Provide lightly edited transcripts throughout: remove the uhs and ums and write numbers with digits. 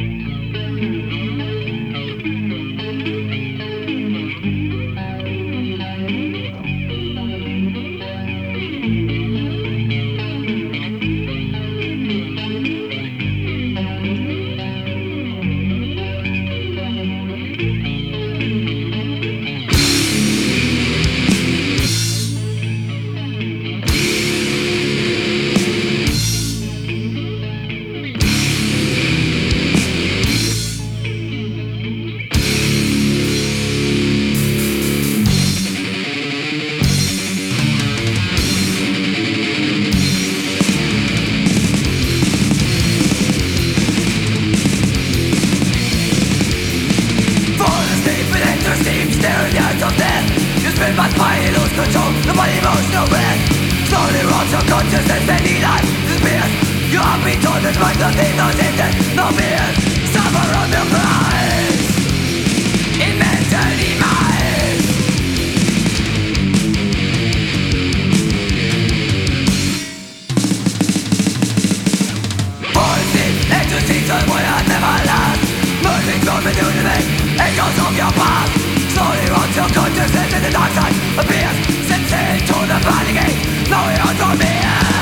My mind lose control of my emotional bliss. Slowly rocks your consciousness and the life disappears. You have been told that like nothing, no sentence, no fears. Suffer on the price in mental demise. All these ecstasies are what I never last. Merging from the universe, echoes of your past. Slowly runs your consciousness and the dark side appears. Sensing to the body gate, now you're from here.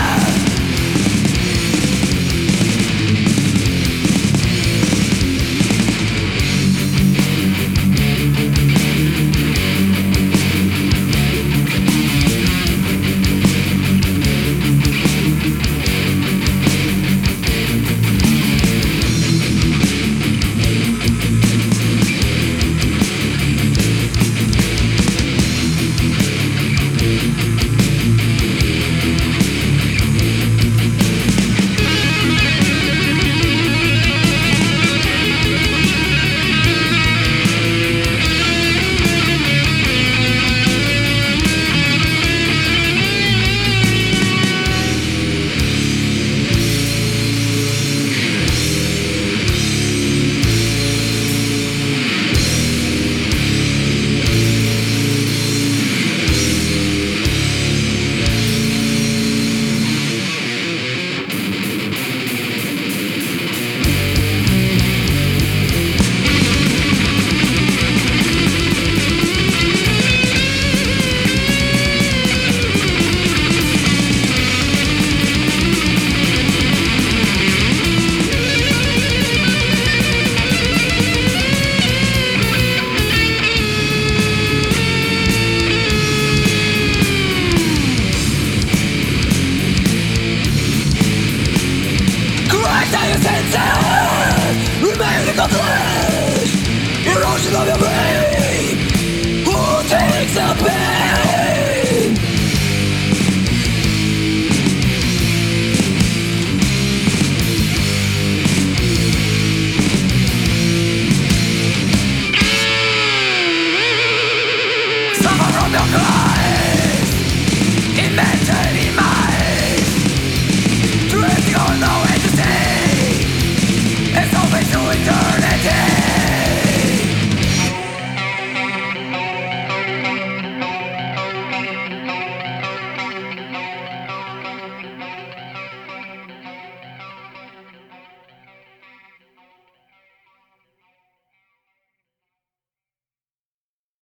Remain accomplished. Erosion of your brain.